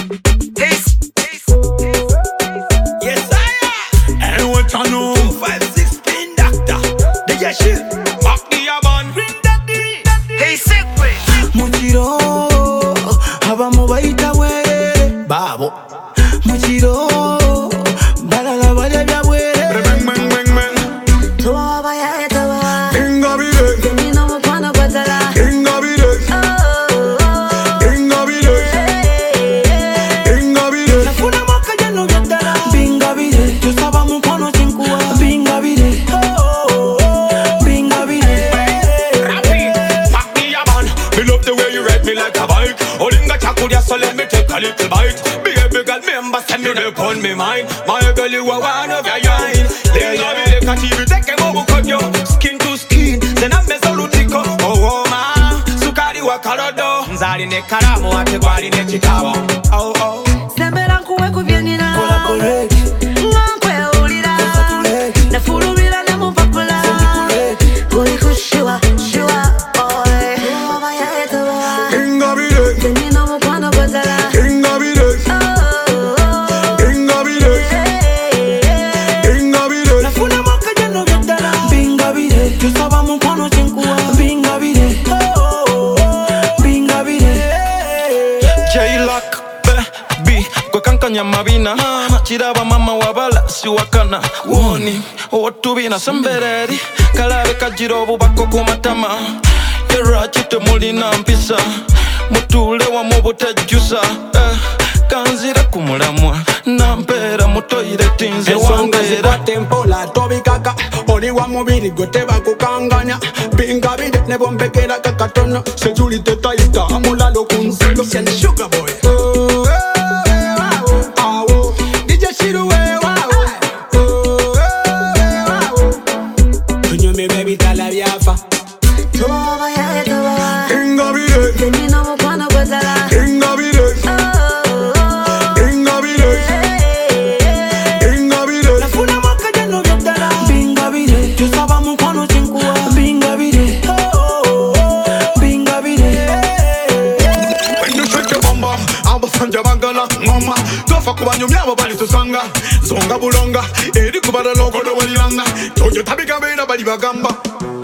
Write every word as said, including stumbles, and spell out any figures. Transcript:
Yes, I am. And what you know? Two five six spin doctor. D J shit. Back the yaban. Bring that D. Hey, sick way. Muchiro, haba baita we. Babo. Muchiro, balala bale bya we. Bang bang bang bang. Toa baya toa. Inga bide. Kemi no mo pano kwatala. Inga bide. Inga bide. Inga bide. Nafuna mwaka jano gatala. Binga bide. Tusaba mukono chinkua. Binga bide. Binga bide. Rapi. Back the yaban. Me love the way you ride me like a bike. Olinga chakuria, so let me take a little bite. Baby girl, member send me the on me mind. My girl, you are one of your kind. They love me like a T V. Take a move cut you skin to skin. Then I'm mesolutico. Oh, oh, ma. Sukari wa kalado. Nzari ne karamu ate gwari ne chikabo. Oh, oh. Sembera nkuwe kubyenina. Collaborate. Ngankwe ulira. Nafulubira ne mupapula. Kuli kushiwa, shiwa. Oe. Toa baya toa. Inga bide. Kemi no mo pano kwatala. Inga bide. Inga bide. Inga bide. Nafuna mwaka jano gatala. Binga bide. Tusaba mukono chinkua. Binga bide. Binga bide. J-Lock, B, kwe kankanya mabina Chiraba mama wabala siwakana Woni, owatubina sembereri Kalabe kajiro bubako kumatama Yera chite mulina mpisa Mutule wa mubutejusa eh, Kanzira kumulamwa Nampera mutoire tinze ensonga wangera zikwata empola tobikaka oli wa mubiri gwe tebakukanganya binga bide ne bombekera kakatono sejuli tetayita mulalo ku nsigo Sugar boy. Oh, eh, eh, awo, awo. D J Shiru, eh, wawo. Oh, eh, eh, wawo. Kunyumi baby tala byafa Toa baya toa. Inga bide. Kemi no mo pano kwatala. Inga bide. Inga bide. Inga bide. Nafuna mwaka jano gatala. Binga bide. Tusaba mukono chinkua. Binga bide. Binga bide. When you shake your bum bum, abasanja bagala ngoma. Tofa kubanyumya abali tusanga. Zonga bulonga, eri kubara logo do waliranga. Toyo tabika bera bali bagamba.